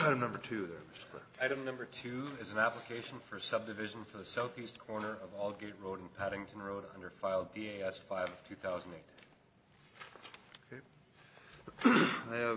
Item number 2 there, Mr. Clerk. Item number 2 is an application for subdivision for the southeast corner of Aldgate Road and Paddington Road under file DAS 5 of 2008. Okay. I have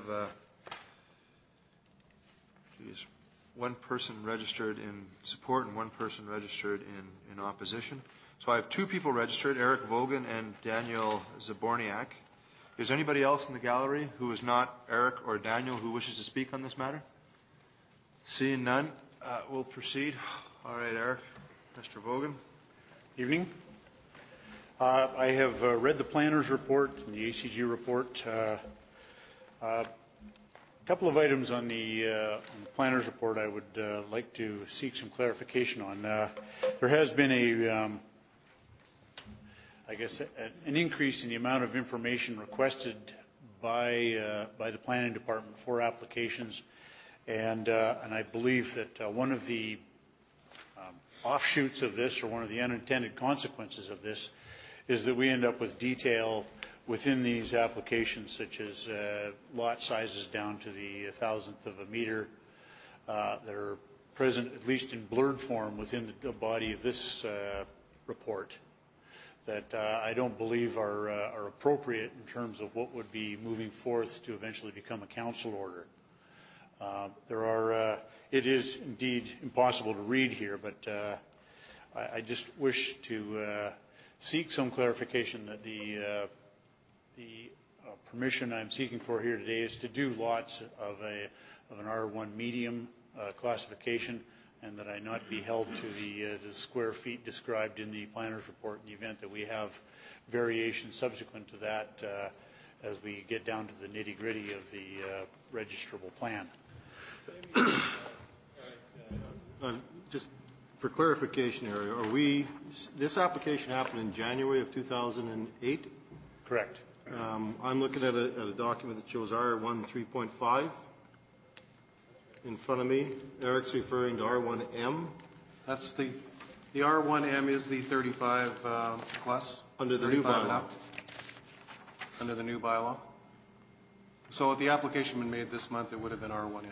one person registered in support and one person registered in opposition. So I have 2 people registered, Eric Vogan and Daniel Zaborniak. Is there anybody else in the gallery who is not Eric or Daniel who wishes to speak on this matter? Seeing none, we'll proceed. All right, Eric. Mr. Vogan. Evening. I have read the planner's report and the ACG report. A couple of items on the planner's report I would like to seek some clarification on. There has been an increase in the amount of information requested by the planning department for applications, and I believe that one of the offshoots of this, or one of the unintended consequences of this, is that we end up with detail within these applications, such as lot sizes down to the 1,000th of a meter, that are present, at least in blurred form, within the body of this report, that I don't believe are appropriate in terms of what would be moving forth to eventually become a council order. It is indeed impossible to read here, but I just wish to seek some clarification that the permission I'm seeking for here today is to do lots of an R1 medium classification, and that I not be held to the square feet described in the planner's report in the event that we have variation subsequent to that as we get down to the nitty-gritty of the registrable plan. Just for clarification area, this application happened in January of 2008? Correct. I'm looking at a document that shows R1 3.5 in front of me. Eric's referring to R1M. That's the R1M is the 35 plus. Under the new bylaw. Under the new bylaw. So if the application had been made this month, it would have been R1M.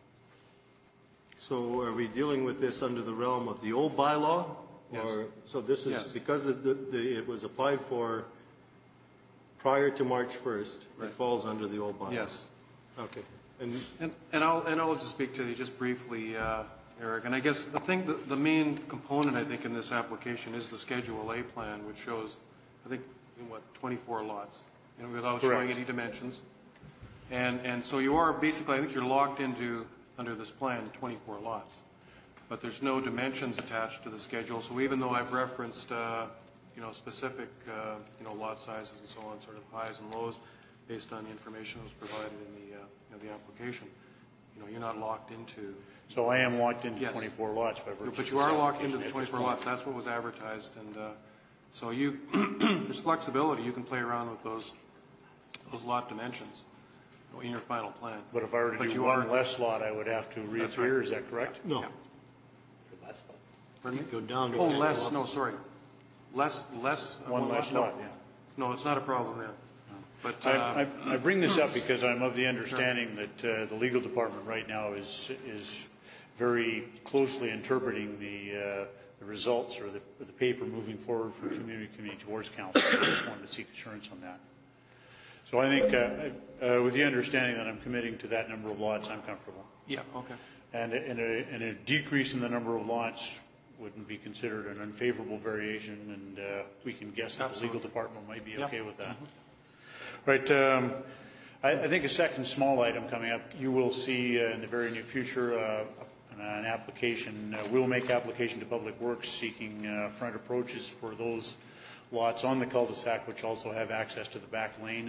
So are we dealing with this under the realm of the old bylaw? Yes. So this is because it was applied for prior to March 1st, right. It falls under the old bylaw? Yes. Okay. And I'll just speak to you just briefly, Eric. And I guess the main component, I think, in this application is the Schedule A plan, which shows, I think, 24 lots, without Correct. showing any dimensions. And so you are basically, I think you're locked into, under this plan, 24 lots. But there's no dimensions attached to the schedule. So even though I've referenced, specific, lot sizes and so on, sort of highs and lows, based on the information that was provided in the application, you're not locked into. So I am locked into Yes. 24 lots by virtue. But you are locked into the 24 lots. That's what was advertised, and so there's flexibility. You can play around with those lot dimensions in your final plan. But if I were to do one less lot, I would have to reappear. Right. Is that correct? No. Yeah. Pardon me? Go down to less. No, sorry. Less. One less lot. Yeah. No, it's not a problem then. But I bring this up because I'm of the understanding that the legal department right now is very closely interpreting the results or the paper moving forward from community committee towards council. I just wanted to seek assurance on that. So I think with the understanding that I'm committing to that number of lots, I'm comfortable. Yeah. Okay. And a decrease in the number of lots wouldn't be considered an unfavorable variation, and we can guess that the legal department might be okay with that. Mm-hmm. Right. I think a second small item coming up, you will see in the very near future an application. We'll make application to Public Works seeking front approaches for those lots on the cul-de-sac which also have access to the back lane.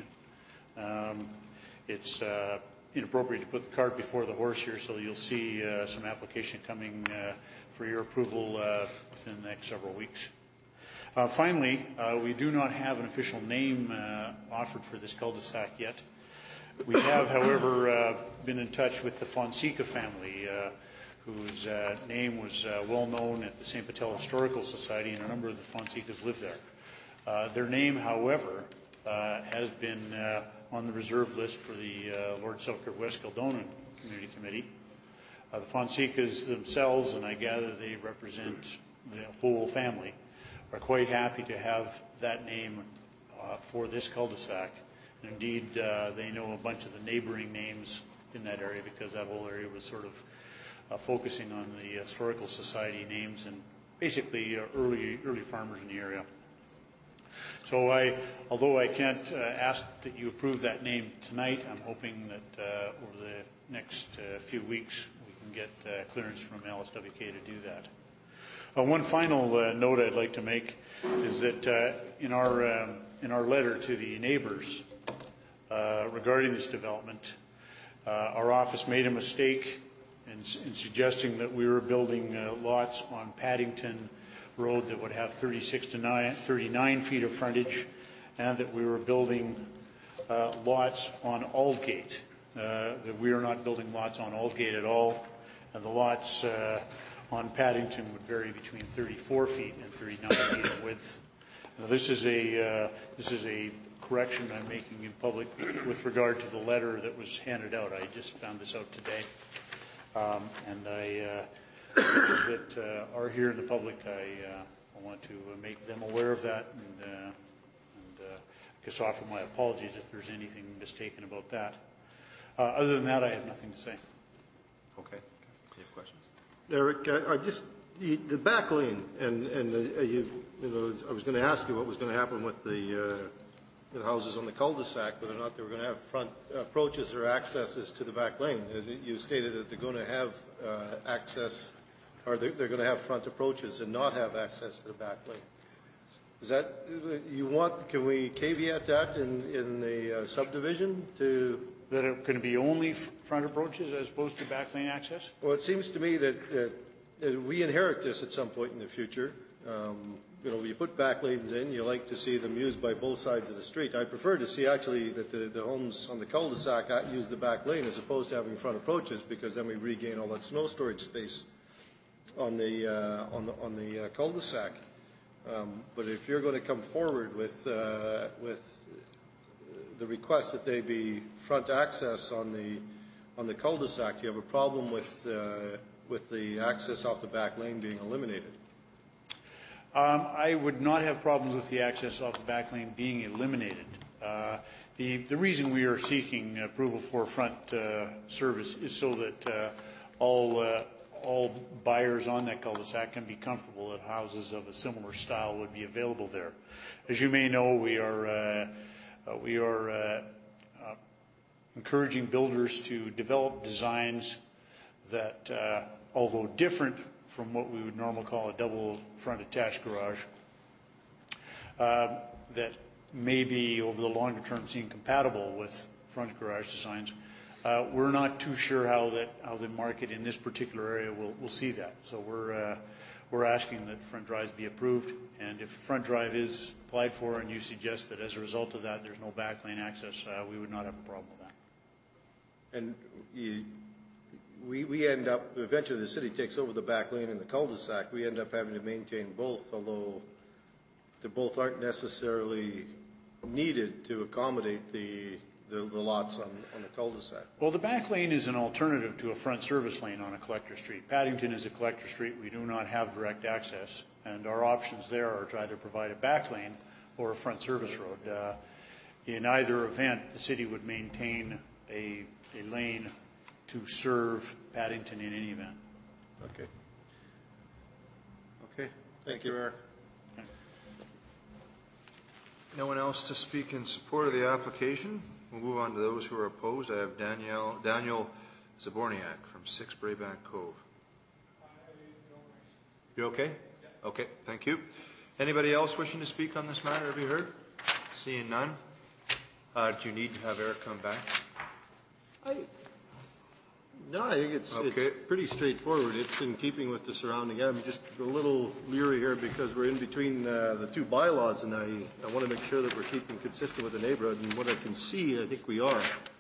It's inappropriate to put the cart before the horse here, so you'll see some application coming for your approval within the next several weeks. Finally, we do not have an official name offered for this cul-de-sac yet. We have, however, been in touch with the Fonseca family, whose name was well known at the St. Patel Historical Society, and a number of the Fonsecas live there. Their name, however, has been on the reserve list for the Lord Selkirk West Kildonan Community Committee. The Fonsecas themselves, and I gather they represent the whole family, are quite happy to have that name for this cul-de-sac. And indeed, they know a bunch of the neighboring names in that area because that whole area was sort of focusing on the Historical Society names and basically early farmers in the area. So although I can't ask that you approve that name tonight, I'm hoping that over the next few weeks we can get clearance from LSWK to do that. One final note I'd like to make is that in our letter to the neighbors regarding this development, our office made a mistake in suggesting that we were building lots on Paddington Road that would have 36 to 39 feet of frontage, and that we were building lots on Aldgate. That we are not building lots on Aldgate at all, and the lots on Paddington would vary between 34 feet and 39 feet in width. Now, this is a correction I'm making in public with regard to the letter that was handed out. I just found this out today, and those that are here in the public, I want to make them aware of that, and I guess offer my apologies if there's anything mistaken about that. Other than that, I have nothing to say. Okay. Any questions? Eric, I just the back lane, and you know, I was going to ask you what was going to happen with the houses on the cul-de-sac, whether or not they were going to have front approaches or accesses to the back lane. You stated that they're going to have access, or they're going to have front approaches and not have access to the back lane. Is that you want? Can we caveat that in the subdivision to? That it can be only front approaches as opposed to back lane access? Well, it seems to me that we inherit this at some point in the future. You know, you put back lanes in, you like to see them used by both sides of the street. I prefer to see actually that the homes on the cul-de-sac use the back lane as opposed to having front approaches, because then we regain all that snow storage space on the cul-de-sac. But if you're going to come forward with the request that they be front access on the cul-de-sac, do you have a problem with the access off the back lane being eliminated? I would not have problems with the access off the back lane being eliminated. The reason we are seeking approval for front service is so that all buyers on that cul-de-sac can be comfortable that houses of a similar style would be available there. As you may know, we are encouraging builders to develop designs that, although different from what we would normally call a double front attached garage, that may be over the longer term seen compatible with front garage designs. We're not too sure how the market in this particular area will see that. So we're asking that front drives be approved, and if front drive is applied for and you suggest that as a result of that there's no back lane access, we would not have a problem with that. And we end up, eventually the city takes over the back lane in the cul-de-sac, we end up having to maintain both, although they both aren't necessarily needed to accommodate the lots on the cul-de-sac. Well, the back lane is an alternative to a front service lane on a collector street. Paddington is a collector street. We do not have direct access, and our options there are to either provide a back lane or a front service road. In either event, the city would maintain a lane to serve Paddington in any event. Okay. Okay. Thank you, Eric. Okay. No one else to speak in support of the application? We'll move on to those who are opposed. I have Daniel Zaborniak from 6 Braybank Cove. You okay? Okay, thank you. Anybody else wishing to speak on this matter? Have you heard? Seeing none. Do you need to have Eric come back? No, I think it's pretty straightforward. It's in keeping with the surrounding. I'm just a little leery here because we're in between the two bylaws, and I want to make sure that we're keeping consistent with the neighborhood. And what I can see, I think we are.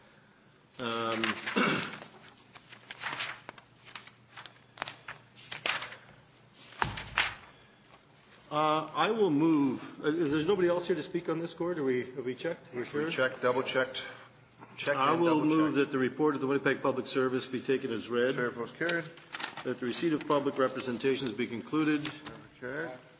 I will move. There's nobody else here to speak on this, Gord? Have we checked? Are we sure? We checked, double checked. check I and will double move check. that the report of the Winnipeg Public Service be taken as read, Chair votes carried. that the receipt of public representations be concluded, Carried.